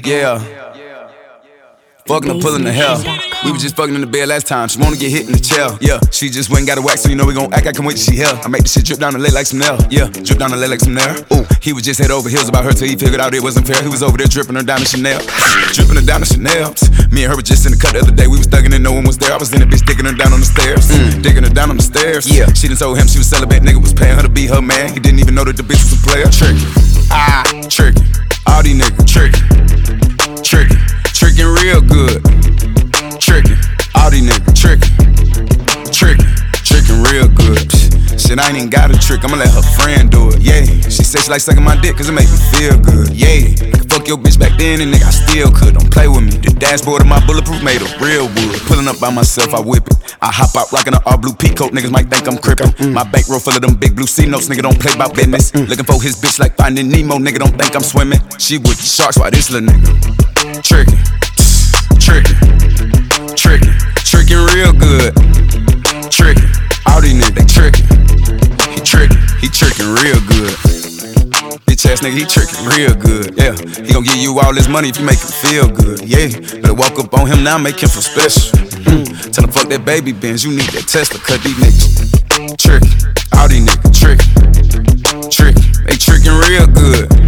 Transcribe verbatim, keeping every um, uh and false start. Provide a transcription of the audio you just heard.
Yeah. Fucking her, pulling the hair. We was just fucking in the bed last time. She wanna get hit in the chair. Yeah, she just went and got a wax, so you know we gon' act. I can't wait till she here. I make the shit drip down the leg like some nail. Yeah, drip down the leg like some nail. Ooh, he was just head over heels about her till he figured out it wasn't fair. He was over there dripping her down to Chanel, dripping her down to Chanel. Me and her were just in the cut the other day. We was thugging and no one was there. I was in the bitch digging her down on the stairs, mm. digging her down on the stairs. Yeah, she done told him she was celibate. Nigga was paying her to be her man. He didn't even know that the bitch was a player. Tricky, ah, tricky. All these niggas tricky, tricky, tricking real good. Trickin', all these niggas trickin', trickin', trickin' real good. Shit, I ain't even got a trick, I'ma let her friend do it, yeah. She said she like sucking my dick cause it make me feel good, yeah. I could fuck your bitch back then and nigga I still could, don't play with me. The dashboard of my bulletproof made of real wood. Pulling up by myself, I whip it. I hop out rockin' an all blue peacoat, niggas might think I'm crippin'. Mm. My bankroll full of them big blue C notes, nigga don't play by business. Mm. Looking for his bitch like Finding Nemo, nigga don't think I'm swimming. She with the sharks, why this little nigga trickin', trickin'. Trickin', trickin' real good. Trickin', all these niggas, they trickin'. He trickin', he trickin' real good. Bitch ass nigga, he trickin' real good. Yeah, he gon' give you all this money if you make him feel good. Yeah, better walk up on him now, make him feel special. Mm. Tell him fuck that baby Benz, you need that Tesla. Cut these niggas trickin', all these niggas trickin', trickin', they trickin' real good.